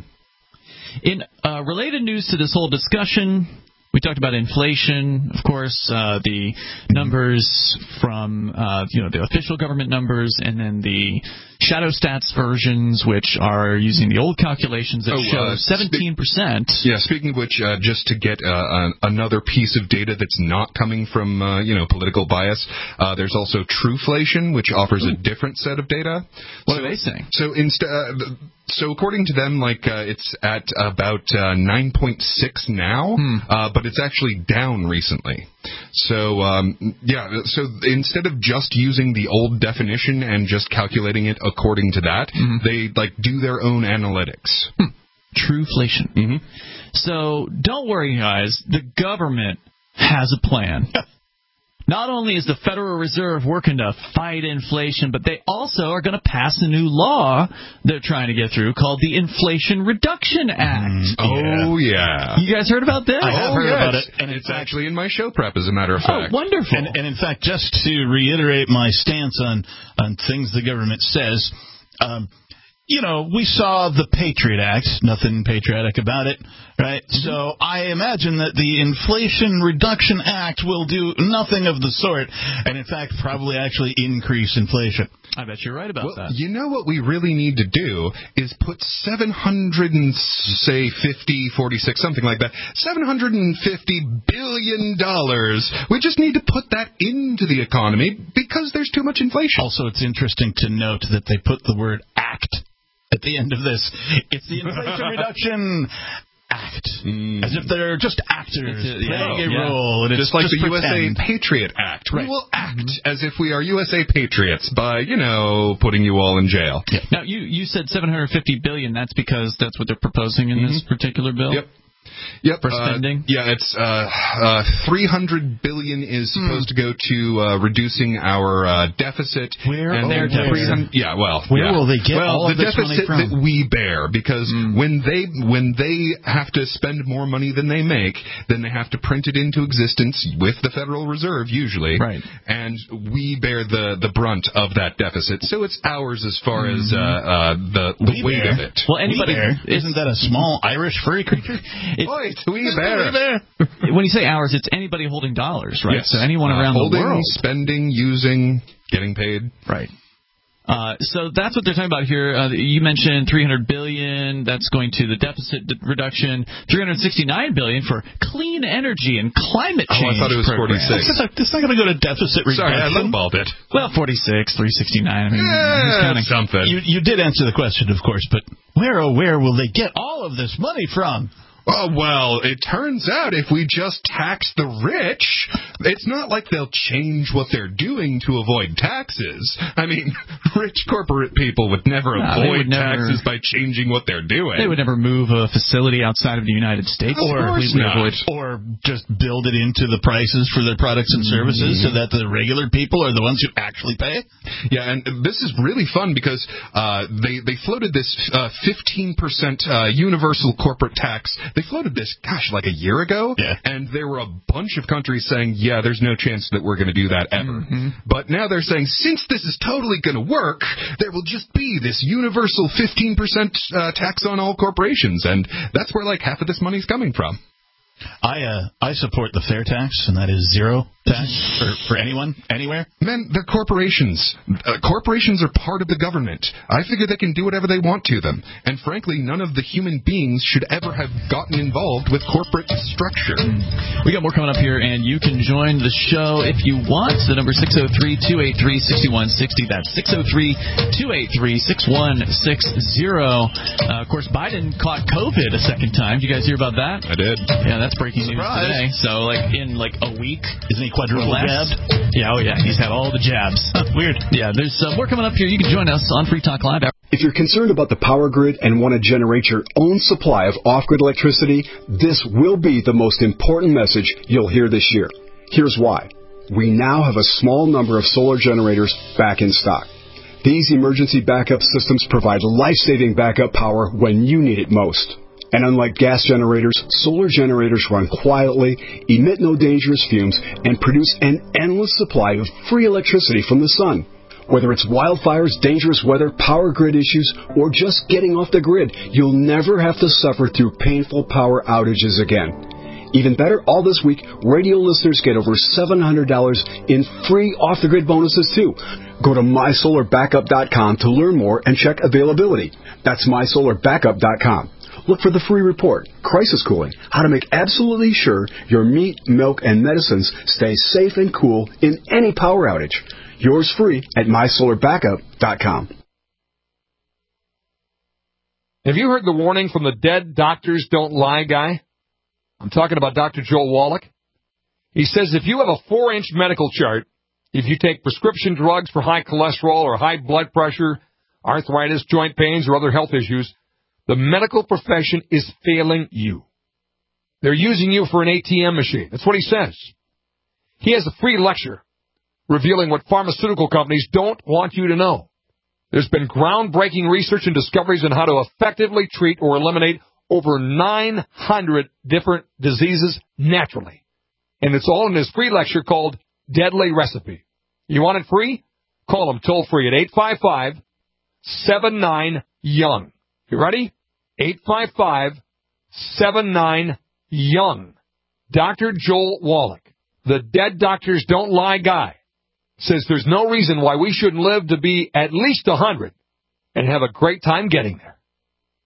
In uh, related news to this whole discussion, we talked about inflation, of course, uh, the numbers from, uh, you know, the official government numbers, and then the shadow stats versions, which are using the old calculations that
oh,
show
uh,
seventeen percent.
Spe- yeah, speaking of which, uh, just to get uh, uh, another piece of data that's not coming from, uh, you know, political bias, uh, there's also Truflation, which offers Ooh. a different set of data.
What
so,
are they saying?
So instead... Uh, So according to them, like uh, it's at about uh, nine point six now, hmm. uh, but it's actually down recently. So um, yeah, so instead of just using the old definition and just calculating it according to that, mm-hmm. they like do their own analytics.
Hmm. Truflation.
Mm-hmm.
So don't worry, guys. The government has a plan. Not only is the Federal Reserve working to fight inflation, but they also are going to pass a new law they're trying to get through called the Inflation Reduction Act.
Mm, oh, yeah.
You guys heard about this?
I have
oh,
heard
yes.
about it.
And it's fact, actually in my show prep, as a matter of fact.
Oh, wonderful.
And, and in fact, just to reiterate my stance on, on things the government says, um, you know, we saw the Patriot Act, nothing patriotic about it, right? Mm-hmm. So I imagine that the Inflation Reduction Act will do nothing of the sort, and in fact probably actually increase inflation.
I bet you're right about
well,
that.
You know what we really need to do is put seven hundred and say fifty, forty-six, something like that, seven hundred fifty billion dollars. We just need to put that into the economy because there's too much inflation.
Also, it's interesting to note that they put the word act at the end of this. It's the Inflation Reduction Act. Mm. As if they're just actors a, playing yeah, a yeah. role. And
just
it's
like
just
the
pretend.
U S A Patriot Act.
Right.
We will act mm-hmm. as if we are U S A patriots by, you know, putting you all in jail.
Yeah. Now, you, you said seven hundred fifty billion dollars. That's because that's what they're proposing in mm-hmm. this particular bill?
Yep. Yep.
For spending?
Uh, yeah, it's uh, uh, three hundred billion dollars is supposed mm. to go to uh, reducing our uh, deficit.
Where
and
oh,
their
deficit?
Yeah, well,
where
yeah.
will they get
well,
all
the
of this money
deficit
from?
that we bear, because mm. when they when they have to spend more money than they make, then they have to print it into existence with the Federal Reserve usually,
right?
And we bear the, the brunt of that deficit, so it's ours as far mm. as uh, uh, the the
we
weight
bear.
of it.
Well, anybody isn't that a small Irish furry creature?
Boy, we bear.
When you say ours, it's anybody holding dollars, right?
Yes.
So anyone
uh,
around
holding,
the world.
spending, using, getting paid.
Right. Uh, so that's what they're talking about here. Uh, you mentioned three hundred billion dollars. That's going to the deficit reduction. three hundred sixty-nine billion dollars for clean energy and climate change.
Oh, I thought it was
programs.
forty-six.
It's not going to go to deficit reduction.
Sorry, I lowballed it.
Well, forty-six, three sixty-nine. I mean,
yeah, something.
You, you did answer the question, of course, but where, oh, where will they get all of this money from?
Oh, well, it turns out if we just tax the rich, it's not like they'll change what they're doing to avoid taxes. I mean, rich corporate people would never no, avoid would taxes never, by changing what they're doing.
They would never move a facility outside of the United States.
Of
or,
course not.
Avoid, or just build it into the prices for their products and services mm-hmm. so that the regular people are the ones who actually pay.
Yeah, and this is really fun because uh, they, they floated this uh, fifteen percent uh, universal corporate tax. They floated this, gosh, like a year ago,
yeah.
and there were a bunch of countries saying, yeah, there's no chance that we're going to do that ever.
Mm-hmm.
But now they're saying, since this is totally going to work, there will just be this universal fifteen percent uh, tax on all corporations, and that's where like half of this money's coming from.
I uh, I support the fair tax, and that is zero tax for, for anyone, anywhere.
Man, they're corporations. Uh, corporations are part of the government. I figure they can do whatever they want to them. And frankly, none of the human beings should ever have gotten involved with corporate structure.
Mm. We got more coming up here, and you can join the show if you want. The number six oh three, two eight three, six one six oh. That's six oh three, two eight three, six one six oh. Uh, of course, Biden caught COVID a second time. Did you guys hear about that?
I did.
Yeah, that's breaking
Surprise.
news today. So, like, in, like, a week.
Isn't he quadruple jabbed?
Yeah, oh, yeah. He's had all the jabs.
Weird.
Yeah, there's uh, more coming up here. You can join us on Free Talk Live.
If you're concerned about the power grid and want to generate your own supply of off-grid electricity, this will be the most important message you'll hear this year. Here's why. We now have a small number of solar generators back in stock. These emergency backup systems provide life-saving backup power when you need it most. And unlike gas generators, solar generators run quietly, emit no dangerous fumes, and produce an endless supply of free electricity from the sun. Whether it's wildfires, dangerous weather, power grid issues, or just getting off the grid, you'll never have to suffer through painful power outages again. Even better, all this week, radio listeners get over seven hundred dollars in free off-the-grid bonuses, too. Go to my solar backup dot com to learn more and check availability. That's my solar backup dot com. Look for the free report, Crisis Cooling, how to make absolutely sure your meat, milk, and medicines stay safe and cool in any power outage. Yours free at my solar backup dot com.
Have you heard the warning from the dead doctors don't lie guy? I'm talking about Doctor Joel Wallach. He says if you have a four-inch medical chart, if you take prescription drugs for high cholesterol or high blood pressure, arthritis, joint pains, or other health issues, the medical profession is failing you. They're using you for an A T M machine. That's what he says. He has a free lecture revealing what pharmaceutical companies don't want you to know. There's been groundbreaking research and discoveries on how to effectively treat or eliminate over nine hundred different diseases naturally. And it's all in his free lecture called Deadly Recipe. You want it free? Call him toll free at eight five five, seven nine YOUNG. You ready? eight five five, seven nine, YOUNG. Doctor Joel Wallach, the Dead Doctors Don't Lie guy, says there's no reason why we shouldn't live to be at least one hundred and have a great time getting there.